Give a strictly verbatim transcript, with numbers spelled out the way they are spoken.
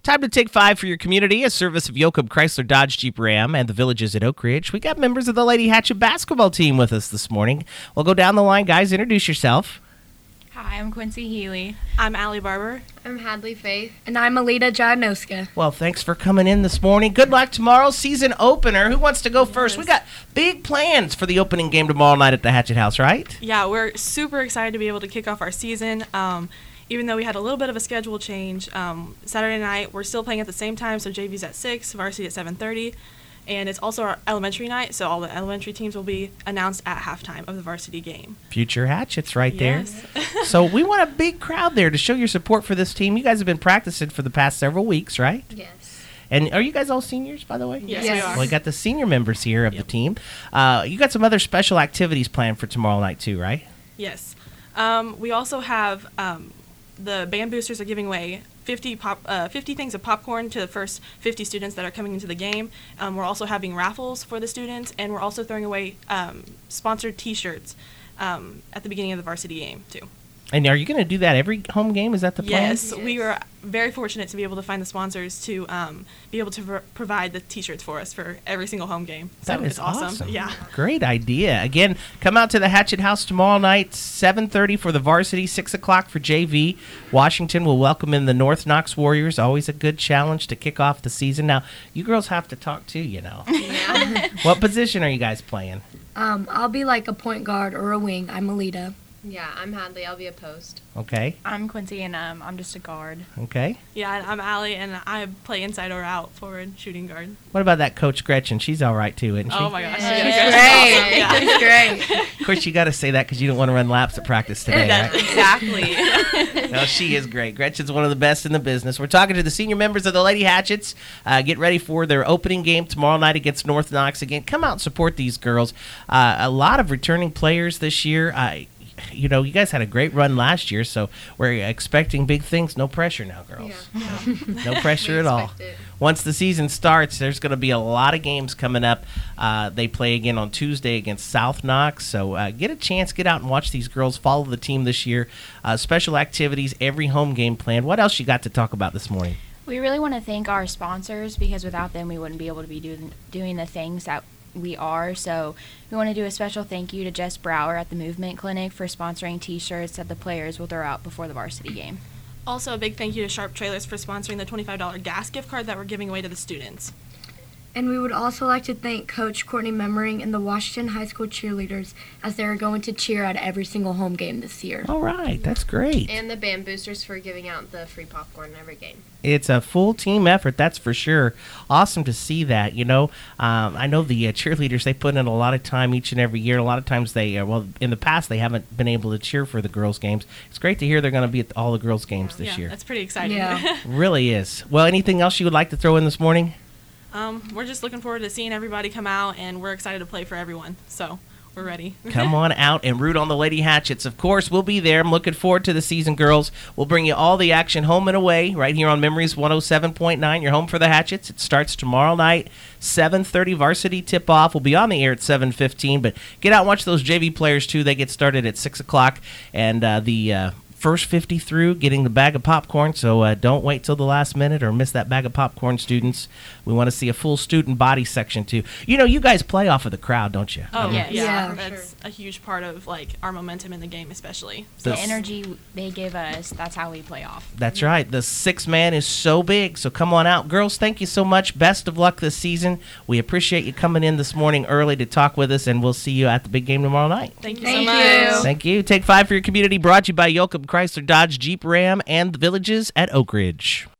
Time to take five for your community, a service of Yoakum Chrysler Dodge Jeep Ram and the Villages at Oak Ridge. We got members of the Lady Hatchet basketball team with us this morning. We'll go down the line, guys. Introduce yourself. Hi, I'm Quincy Healy. I'm Allie Barber. I'm Hadley Faith. And I'm Alita Janoska. Well, thanks for coming in this morning. Good luck tomorrow, season opener. Who wants to go first? Yes. We got big plans for the opening game tomorrow night at the Hatchet House, right? Yeah, we're super excited to be able to kick off our season. Um, even though we had a little bit of a schedule change, um, Saturday night we're still playing at the same time, so J V's at six, varsity at seven thirty. And it's also our elementary night, so all the elementary teams will be announced at halftime of the varsity game. Future Hatchets right Yes. there. So we want a big crowd there to show your support for this team. You guys have been practicing for the past several weeks, right? Yes. And are you guys all seniors, by the way? Yes, Yes. we are. Well, we got the senior members here of Yep. the team. Uh, you got some other special activities planned for tomorrow night, too, right? Yes. Um, we also have um, the band boosters are giving away fifty pop, uh, fifty things of popcorn to the first fifty students that are coming into the game. Um, we're also having raffles for the students, and we're also throwing away um, sponsored T-shirts um, at the beginning of the varsity game too. And are you going to do that every home game? Is that the plan? Yes, Yes. we were very fortunate to be able to find the sponsors to um, be able to pro- provide the T-shirts for us for every single home game. So That is it's awesome. awesome. Yeah. Great idea. Again, come out to the Hatchet House tomorrow night, seven thirty for the varsity, six o'clock for J V. Washington will welcome in the North Knox Warriors. Always a good challenge to kick off the season. Now, you girls have to talk too, you know. Yeah. What position are you guys playing? Um, I'll be like a point guard or a wing. I'm Alita. yeah, I'm Hadley. I'll be a post. Okay, I'm Quincy, and um, I'm just a guard. okay. Yeah, and I'm Allie, and I play inside or out, forward, shooting guard. What about that Coach Gretchen? She's all right too, isn't she? Oh my gosh. Yeah. Yeah. She's great. Of course, you got to say that because you don't want to run laps at practice today, That's right? exactly. No, she is great. Gretchen's one of the best in the business. We're talking to the senior members of the Lady Hatchets. Uh, get ready for their opening game tomorrow night against North Knox. Again, come out and support these girls. Uh, a lot of returning players this year. Uh, you know, you guys had a great run last year, so we're expecting big things. No pressure now, girls. Yeah. No pressure We at all. expect it. Once the season starts, there's going to be a lot of games coming up. Uh, they play again on Tuesday against South Knox. So uh, get a chance, get out and watch these girls. Follow the team this year. Uh, special activities, every home game planned. What else you got to talk about this morning? We really want to thank our sponsors because without them, we wouldn't be able to be doing doing the things that we are. So we want to do a special thank you to Jess Brower at the Movement Clinic for sponsoring T-shirts that the players will throw out before the varsity game. Also, a big thank you to Sharp Trailers for sponsoring the twenty-five dollars gas gift card that we're giving away to the students. And we would also like to thank Coach Courtney Memmering and the Washington High School cheerleaders as they are going to cheer at every single home game this year. All right, that's great. And the band boosters for giving out the free popcorn every game. It's a full team effort, that's for sure. Awesome to see that. You know, um, I know the uh, cheerleaders, they put in a lot of time each and every year. A lot of times they, uh, well, in the past, they haven't been able to cheer for the girls' games. It's great to hear they're going to be at all the girls' games this yeah, year. that's pretty exciting. Yeah. Really is. Well, anything else you would like to throw in this morning? um, we're just looking forward to seeing everybody come out, and we're excited to play for everyone. So we're ready. Come on out and root on the Lady Hatchets. Of course, we'll be there. I'm looking forward to the season, girls. We'll bring you all the action home and away right here on Memories one oh seven point nine. You're home for the Hatchets. It starts tomorrow night, seven thirty varsity tip-off. We'll be on the air at seven fifteen, but get out and watch those J V players, too. They get started at six o'clock, and uh, the uh, first fifty through getting the bag of popcorn, so uh, don't wait till the last minute or miss that bag of popcorn, students. We want to see a full student body section, too. You know, you guys play off of the crowd, don't you? Oh, Yes. yeah. Yeah, for That's a huge part of, like, our momentum in the game, especially. The This- energy they give us, that's how we play off. That's right. The six man is so big, so come on out. Girls, thank you so much. Best of luck this season. We appreciate you coming in this morning early to talk with us, and we'll see you at the big game tomorrow night. Thank you Thank so you. much. Thank you. Take five for your community, brought to you by Yoakum Chrysler Dodge Jeep Ram and the Villages at Oak Ridge.